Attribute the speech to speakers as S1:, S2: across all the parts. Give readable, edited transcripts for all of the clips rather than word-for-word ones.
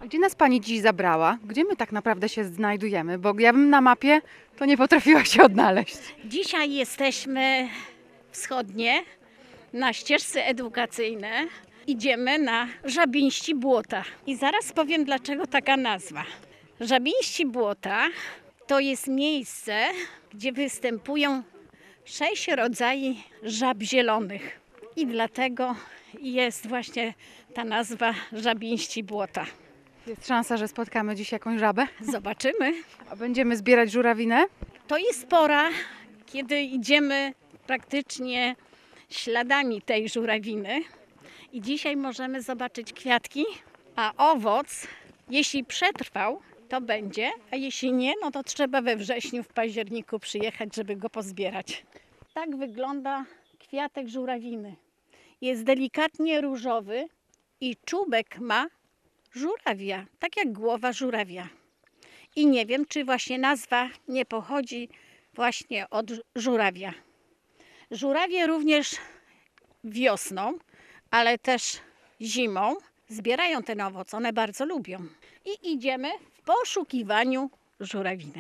S1: Gdzie nas Pani dziś zabrała? Gdzie my tak naprawdę się znajdujemy? Bo ja bym na mapie to nie potrafiła się odnaleźć.
S2: Dzisiaj jesteśmy wschodnie na ścieżce edukacyjnej. Idziemy na Żabińści Błota. I zaraz powiem, dlaczego taka nazwa. Żabińści Błota to jest miejsce, gdzie występują 6 rodzajów żab zielonych. I dlatego jest właśnie ta nazwa Żabińści Błota.
S1: Jest szansa, że spotkamy dziś jakąś żabę?
S2: Zobaczymy.
S1: A będziemy zbierać żurawinę?
S2: To jest pora, kiedy idziemy praktycznie śladami tej żurawiny i dzisiaj możemy zobaczyć kwiatki, a owoc, jeśli przetrwał, to będzie, a jeśli nie, no to trzeba we wrześniu, w październiku przyjechać, żeby go pozbierać. Tak wygląda kwiatek żurawiny. Jest delikatnie różowy i czubek ma żurawia, tak jak głowa żurawia. I nie wiem, czy właśnie nazwa nie pochodzi właśnie od żurawia. Żurawie również wiosną, ale też zimą zbierają ten owoc. One bardzo lubią. I idziemy w poszukiwaniu żurawiny.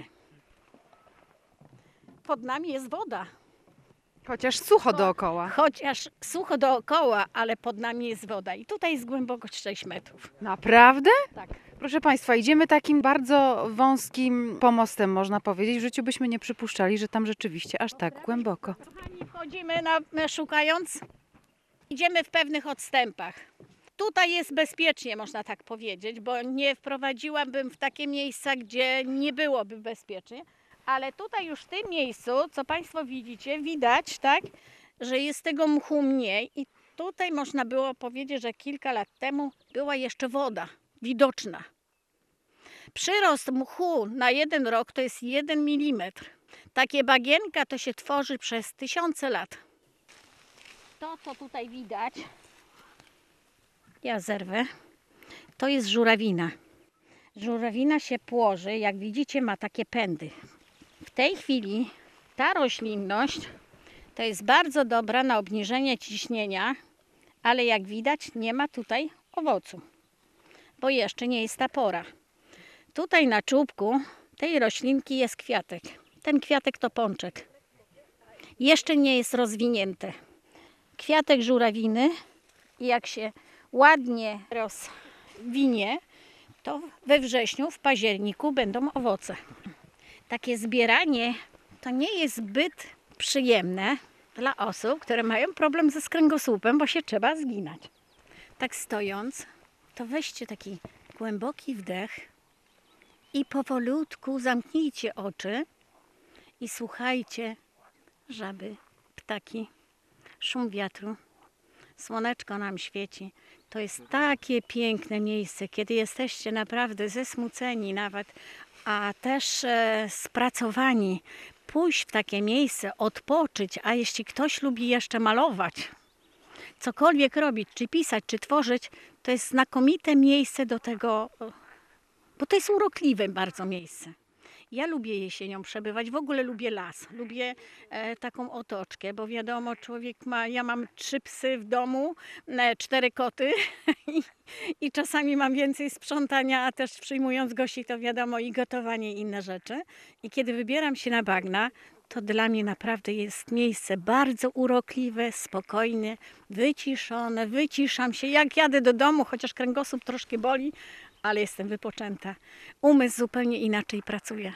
S2: Pod nami jest woda.
S1: Chociaż sucho dookoła.
S2: Chociaż sucho dookoła, ale pod nami jest woda. I tutaj jest głębokość 6 metrów.
S1: Naprawdę?
S2: Tak.
S1: Proszę Państwa, idziemy takim bardzo wąskim pomostem, można powiedzieć. W życiu byśmy nie przypuszczali, że tam rzeczywiście aż tak głęboko.
S2: Kochani, wchodzimy szukając. Idziemy w pewnych odstępach. Tutaj jest bezpiecznie, można tak powiedzieć, bo nie wprowadziłabym w takie miejsca, gdzie nie byłoby bezpiecznie. Ale tutaj już w tym miejscu, co Państwo widzicie, widać, tak, że jest tego mchu mniej. I tutaj można było powiedzieć, że kilka lat temu była jeszcze woda widoczna. Przyrost mchu na 1 rok to jest 1 mm. Takie bagienka to się tworzy przez tysiące lat. To, co tutaj widać, ja zerwę, to jest żurawina. Żurawina się płoży, jak widzicie, ma takie pędy. W tej chwili ta roślinność to jest bardzo dobra na obniżenie ciśnienia, ale jak widać, nie ma tutaj owocu, bo jeszcze nie jest ta pora. Tutaj na czubku tej roślinki jest kwiatek. Ten kwiatek to pączek. Jeszcze nie jest rozwinięty. Kwiatek żurawiny i jak się ładnie rozwinie, to we wrześniu, w październiku będą owoce. Takie zbieranie to nie jest zbyt przyjemne dla osób, które mają problem ze kręgosłupem, bo się trzeba zginać. Tak stojąc, to weźcie taki głęboki wdech i powolutku zamknijcie oczy i słuchajcie żaby, ptaki, szum wiatru. Słoneczko nam świeci. To jest takie piękne miejsce, kiedy jesteście naprawdę zesmuceni nawet, a też spracowani. Pójść w takie miejsce, odpocząć, a jeśli ktoś lubi jeszcze malować, cokolwiek robić, czy pisać, czy tworzyć, to jest znakomite miejsce do tego, bo to jest urokliwe bardzo miejsce. Ja lubię jesienią przebywać, w ogóle lubię las, lubię taką otoczkę, bo wiadomo, człowiek ma, ja mam 3 psy w domu, 4 koty i czasami mam więcej sprzątania, a też przyjmując gości, to wiadomo i gotowanie i inne rzeczy. I kiedy wybieram się na bagna, to dla mnie naprawdę jest miejsce bardzo urokliwe, spokojne, wyciszone, wyciszam się. Jak jadę do domu, chociaż kręgosłup troszkę boli, ale jestem wypoczęta. Umysł zupełnie inaczej pracuje.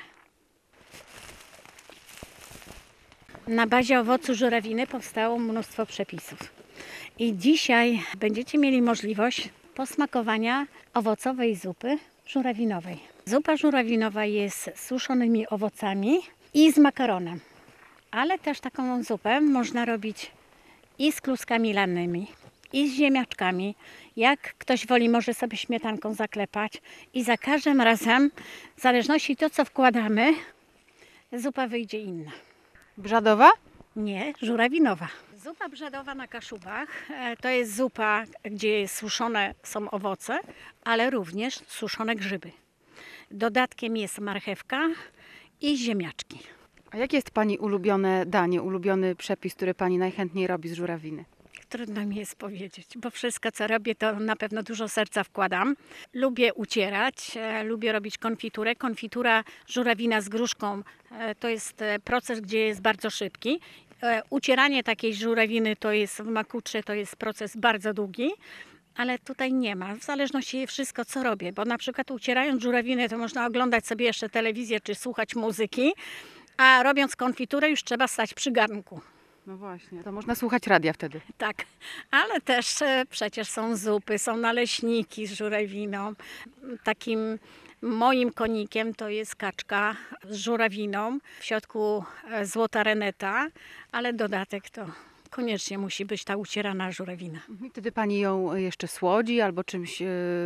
S2: Na bazie owocu żurawiny powstało mnóstwo przepisów. I dzisiaj będziecie mieli możliwość posmakowania owocowej zupy żurawinowej. Zupa żurawinowa jest z suszonymi owocami i z makaronem. Ale też taką zupę można robić i z kluskami lannymi, i z ziemniaczkami. Jak ktoś woli, może sobie śmietanką zaklepać. I za każdym razem, w zależności to, co wkładamy, zupa wyjdzie inna.
S1: Brzadowa?
S2: Nie, żurawinowa. Zupa brzadowa na Kaszubach to jest zupa, gdzie suszone są owoce, ale również suszone grzyby. Dodatkiem jest marchewka i ziemniaczki.
S1: A jakie jest Pani ulubione danie, ulubiony przepis, który Pani najchętniej robi z żurawiny?
S2: Trudno mi jest powiedzieć, bo wszystko co robię to na pewno dużo serca wkładam. Lubię ucierać, lubię robić konfiturę. Konfitura żurawina z gruszką to jest proces, gdzie jest bardzo szybki. Ucieranie takiej żurawiny to jest w makutrze, to jest proces bardzo długi. Ale tutaj nie ma, w zależności wszystko co robię, bo na przykład ucierając żurawinę to można oglądać sobie jeszcze telewizję czy słuchać muzyki, a robiąc konfiturę już trzeba stać przy garnku.
S1: No właśnie, to można słuchać radia wtedy.
S2: Tak, ale też przecież są zupy, są naleśniki z żurawiną. Takim moim konikiem to jest kaczka z żurawiną, w środku złota reneta, ale dodatek to koniecznie musi być ta ucierana żurawina.
S1: I wtedy pani ją jeszcze słodzi albo czymś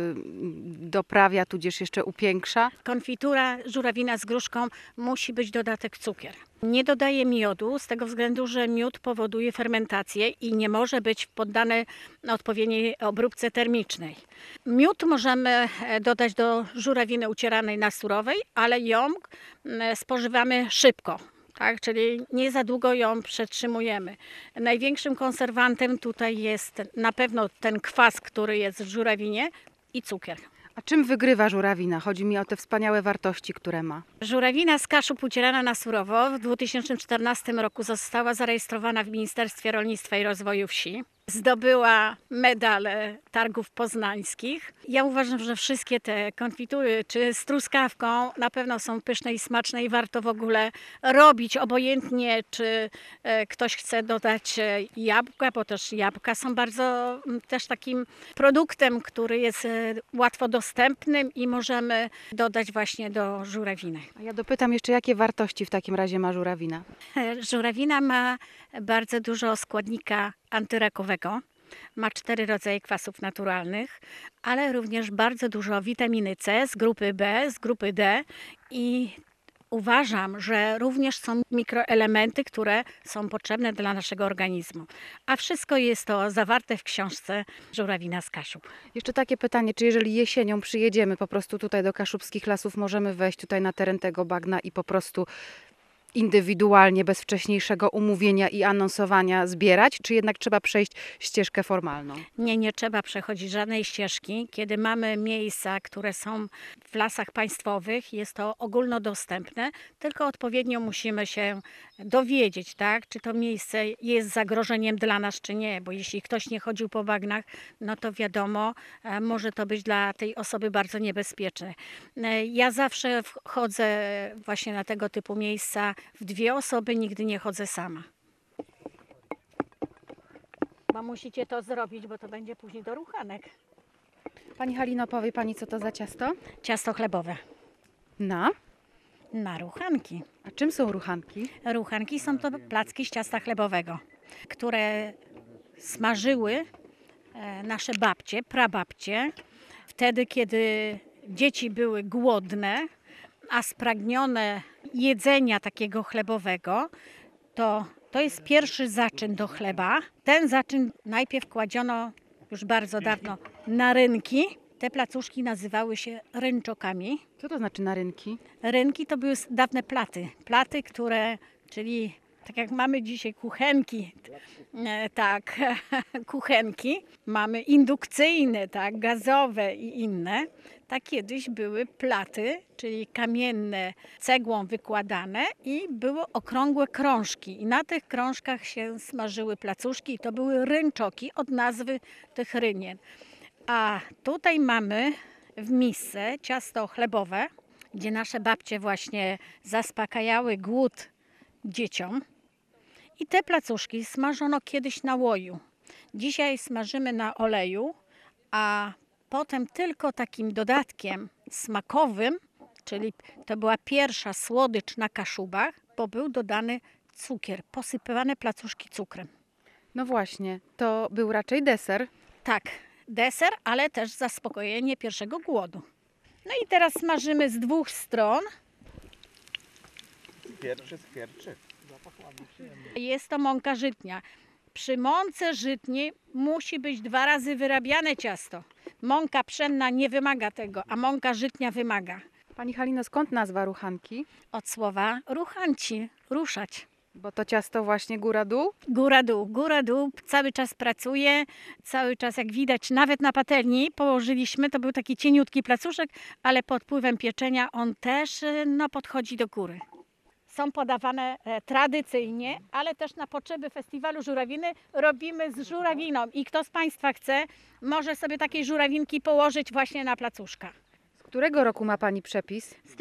S1: doprawia, tudzież jeszcze upiększa.
S2: Konfitura żurawina z gruszką musi być dodatek cukier. Nie dodaję miodu z tego względu, że miód powoduje fermentację i nie może być poddany odpowiedniej obróbce termicznej. Miód możemy dodać do żurawiny ucieranej na surowej, ale ją spożywamy szybko. Tak, czyli nie za długo ją przetrzymujemy. Największym konserwantem tutaj jest na pewno ten kwas, który jest w żurawinie i cukier.
S1: A czym wygrywa żurawina? Chodzi mi o te wspaniałe wartości, które ma.
S2: Żurawina z Kaszub ucierana na surowo w 2014 roku została zarejestrowana w Ministerstwie Rolnictwa i Rozwoju Wsi. Zdobyła medale targów poznańskich. Ja uważam, że wszystkie te konfitury, czy z truskawką, na pewno są pyszne i smaczne i warto w ogóle robić, obojętnie czy ktoś chce dodać jabłka, bo też jabłka są bardzo też takim produktem, który jest łatwo dostępnym i możemy dodać właśnie do żurawiny.
S1: A ja dopytam jeszcze, jakie wartości w takim razie ma żurawina?
S2: Żurawina ma bardzo dużo składnika antyrakowego. Ma 4 rodzaje kwasów naturalnych, ale również bardzo dużo witaminy C z grupy B, z grupy D i uważam, że również są mikroelementy, które są potrzebne dla naszego organizmu. A wszystko jest to zawarte w książce Żurawina z Kaszub.
S1: Jeszcze takie pytanie, czy jeżeli jesienią przyjedziemy po prostu tutaj do Kaszubskich Lasów, możemy wejść tutaj na teren tego bagna i po prostu indywidualnie, bez wcześniejszego umówienia i anonsowania zbierać, czy jednak trzeba przejść ścieżkę formalną?
S2: Nie trzeba przechodzić żadnej ścieżki. Kiedy mamy miejsca, które są w lasach państwowych, jest to ogólnodostępne, tylko odpowiednio musimy się dowiedzieć, tak, czy to miejsce jest zagrożeniem dla nas, czy nie, bo jeśli ktoś nie chodził po bagnach, no to wiadomo, może to być dla tej osoby bardzo niebezpieczne. Ja zawsze chodzę właśnie na tego typu miejsca w 2 osoby, nigdy nie chodzę sama. Bo musicie to zrobić, bo to będzie później do ruchanek.
S1: Pani Halino, powie Pani, co to za ciasto?
S2: Ciasto chlebowe na ruchanki.
S1: A czym są ruchanki?
S2: Ruchanki są to placki z ciasta chlebowego, które smażyły nasze babcie, prababcie, wtedy kiedy dzieci były głodne, a spragnione jedzenia takiego chlebowego, to jest pierwszy zaczyn do chleba. Ten zaczyn najpierw kładziono już bardzo dawno na rynki. Te placuszki nazywały się rynczokami.
S1: Co to znaczy na rynki?
S2: Rynki to były dawne platy. Platy, które, czyli tak jak mamy dzisiaj kuchenki, tak, kuchenki, mamy indukcyjne, tak, gazowe i inne. Tak kiedyś były platy, czyli kamienne, cegłą wykładane i były okrągłe krążki. I na tych krążkach się smażyły placuszki i to były ręczoki od nazwy tych rynien. A tutaj mamy w misce ciasto chlebowe, gdzie nasze babcie właśnie zaspokajały głód dzieciom. I te placuszki smażono kiedyś na łoju. Dzisiaj smażymy na oleju, a potem tylko takim dodatkiem smakowym, czyli to była pierwsza słodycz na Kaszubach, bo był dodany cukier, posypywane placuszki cukrem.
S1: No właśnie, to był raczej deser.
S2: Tak, deser, ale też zaspokojenie pierwszego głodu. No i teraz smażymy z 2 stron.
S3: Skwierczy.
S2: Jest to mąka żytnia. Przy mące żytniej musi być 2 razy wyrabiane ciasto. Mąka pszenna nie wymaga tego, a mąka żytnia wymaga.
S1: Pani Halino, skąd nazwa ruchanki?
S2: Od słowa ruchanci, ruszać.
S1: Bo to ciasto właśnie góra-dół?
S2: Góra dół, cały czas pracuje, cały czas jak widać, nawet na patelni położyliśmy, to był taki cieniutki placuszek, ale pod wpływem pieczenia on też podchodzi do góry. Są podawane tradycyjnie, ale też na potrzeby festiwalu żurawiny robimy z żurawiną i kto z Państwa chce, może sobie takiej żurawinki położyć właśnie na placuszka.
S1: Z którego roku ma Pani przepis?
S2: Z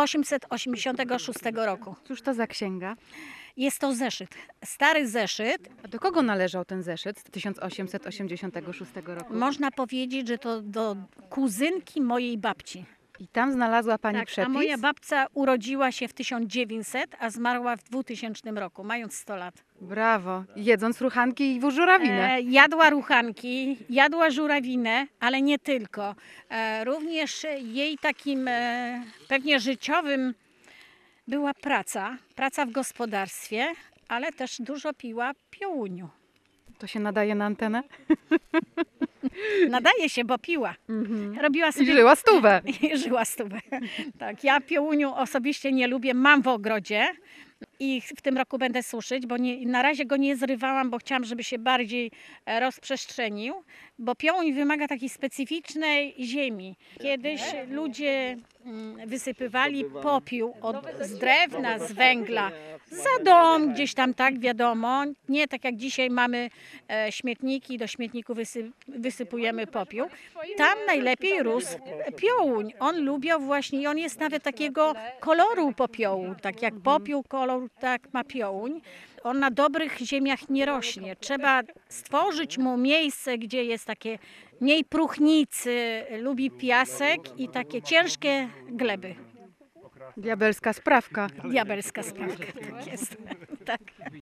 S2: 1886 roku.
S1: Cóż to za księga?
S2: Jest to zeszyt, stary zeszyt.
S1: A do kogo należał ten zeszyt z 1886 roku?
S2: Można powiedzieć, że to do kuzynki mojej babci.
S1: I tam znalazła Pani
S2: Tak,
S1: przepis?
S2: a moja babcia urodziła się w 1900, a zmarła w 2000 roku, mając 100 lat.
S1: Brawo. Jedząc ruchanki i żurawinę.
S2: Jadła ruchanki, jadła żurawinę, ale nie tylko. Również jej takim pewnie życiowym była praca w gospodarstwie, ale też dużo piła piołuniu.
S1: To się nadaje na antenę?
S2: Nadaje się, bo piła. Robiła
S1: I
S2: sobie...
S1: żyła stówę.
S2: I żyła stówę. Tak, ja piołuniu osobiście nie lubię, mam w ogrodzie i w tym roku będę suszyć, bo na razie go nie zrywałam, bo chciałam, żeby się bardziej rozprzestrzenił, bo piołuń wymaga takiej specyficznej ziemi. Kiedyś ludzie wysypywali popiół z drewna, z węgla, za dom gdzieś tam, tak wiadomo, nie tak jak dzisiaj mamy śmietniki, do śmietniku wysypujemy popiół. Tam najlepiej rósł piołuń. On lubiał właśnie i on jest nawet takiego koloru popiołu, tak jak popiół kolor, tak ma piołuń. On na dobrych ziemiach nie rośnie. Trzeba stworzyć mu miejsce, gdzie jest takie mniej próchnicy, lubi piasek i takie ciężkie gleby.
S1: Diabelska sprawka.
S2: Diabelska sprawka, tak jest. Tak.